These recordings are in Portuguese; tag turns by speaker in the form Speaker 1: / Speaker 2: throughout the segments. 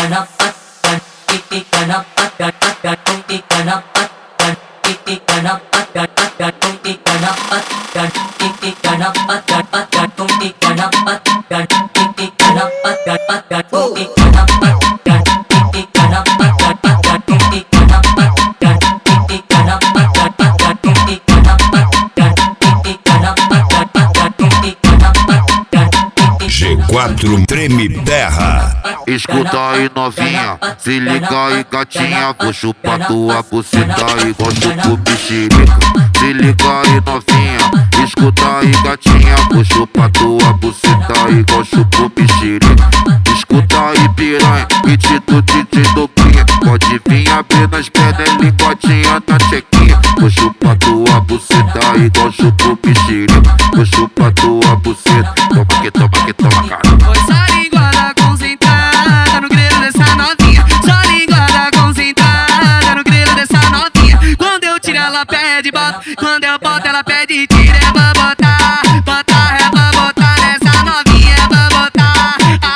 Speaker 1: G4 treme terra.
Speaker 2: Escuta aí novinha, se liga aí gatinha, vou chupar tua buceta igual chupo bexerica. Se liga aí novinha, escuta aí gatinha, vou chupar tua buceta igual chupo bexerica. Escuta aí piranha, beat do DJ Doguinha, pode vir abrir nas pernas, linguadinha na chequinha. Vou chupar tua buceta igual chupo bexerica. Vou chupar tua buceta, toma que toma que toma, cara.
Speaker 3: Foi só linguada concentrada no grelo dessa novinha. Só linguada concentrada no grelo dessa novinha. Quando eu tiro ela pede bota, quando eu boto ela pede tira. É pra botar, botar, é pra botar nessa novinha, é pra botar.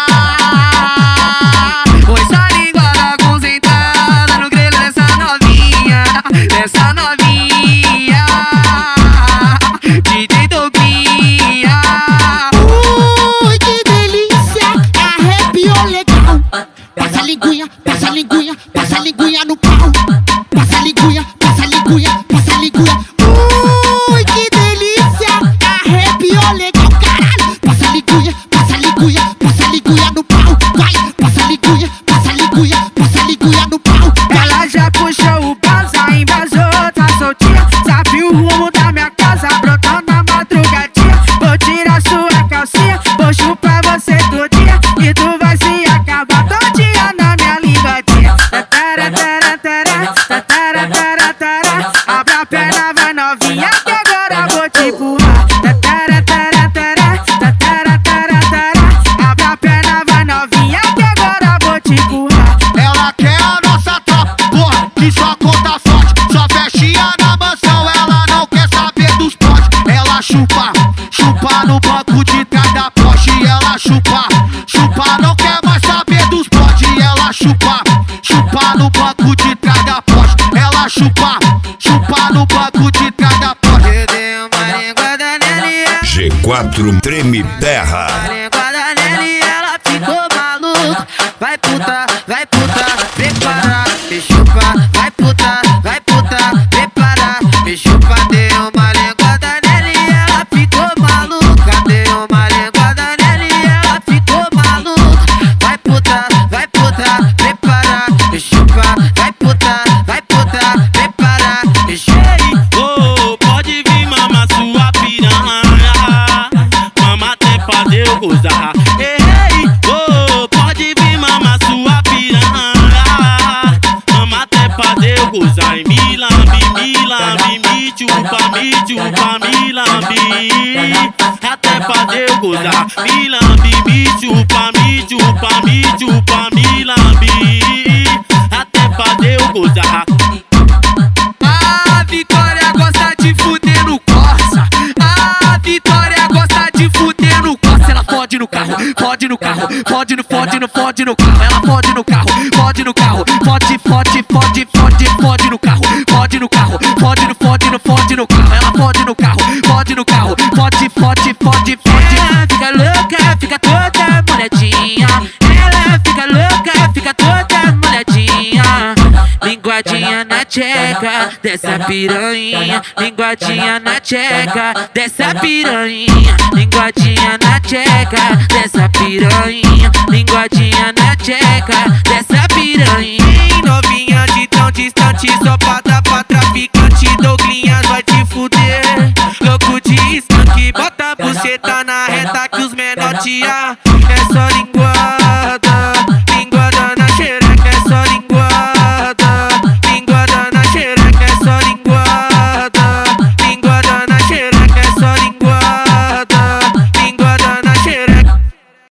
Speaker 3: Foi só linguada concentrada no grelo dessa novinha, dessa novinha. DJ Doguinha.
Speaker 4: Passa a linguinha, passa a linguinha, passa a linguinha no pau. Passa a linguinha, passa a linguinha, passa a linguinha. Ui, que delícia, arrepiou legal, caralho. Passa a linguinha, passa a linguinha, passa a linguinha no pau. Vai, passa a linguinha, passa a linguinha, passa a linguinha no pau.
Speaker 3: Ela já puxou o baza, embasou, tá soltinha. Sabe o rumo da minha casa, brotou na madrugadinha. Vou tirar sua calcinha, vou chupar você todinha. E tu vai se acabar todinha na minha linguadinha. Abre a perna, vai novinha, que agora vou te empurrar. Abre a perna, vai novinha, que agora vou te empurrar.
Speaker 2: Ela quer a nossa tropa, porra, que só conta forte. Só festinha na mansão, ela não quer saber dos potes. Ela chupa, chupa no banco de trás da Porsche. Ela chupa, chupa, não quer mais saber dos potes. Ela chupa, chupa no banco de trás da Porsche. Ela chupa, chupa no banco de trás da Porsche.
Speaker 3: Eu dei uma linguada nela e ela,
Speaker 1: G4 treme terra.
Speaker 3: linguada nela e ela ficou maluca. Vai puta, prepara, me chupa. Vai puta, prepara, me chupa. Dei uma linguada nela e ela ficou maluca. Dei uma linguada nela e ela ficou maluca. Vai puta, prepara, me chupa. Vai puta, prepara, me chupa.
Speaker 5: Oh, pode vir mamar sua piranha, mama até fazer eu gozar. Ei, oh, pode vir mamar sua piranha, mama até fazer eu gozar. E me lambe, me chupa, me lambe, até fazer eu gozar. Me lambe, me chupa, me lambe, até fazer eu gozar.
Speaker 3: A Vitória gosta de fuder no Corsa. A Vitória gosta de fuder no Corsa. Ela fode no carro, fode no carro, fode no carro. Ela fode no carro, fode no carro, fode no carro, fode no carro, fode no carro. Ela fode no carro, fode no carro, fode. Ela fica louca, fica toda molhadinha. Ela fica louca, fica toda molhadinha. Linguadinha na tcheca dessa piranha. Linguadinha na tcheca dessa piranha. Linguadinha na tcheca dessa piranha. Linguadinha na tcheca dessa piranha. Novinha de tão distante, só pra dar pra traficante. Douglinhas vai te fuder. Louco de skunk, bota a buceta na reta que os menor te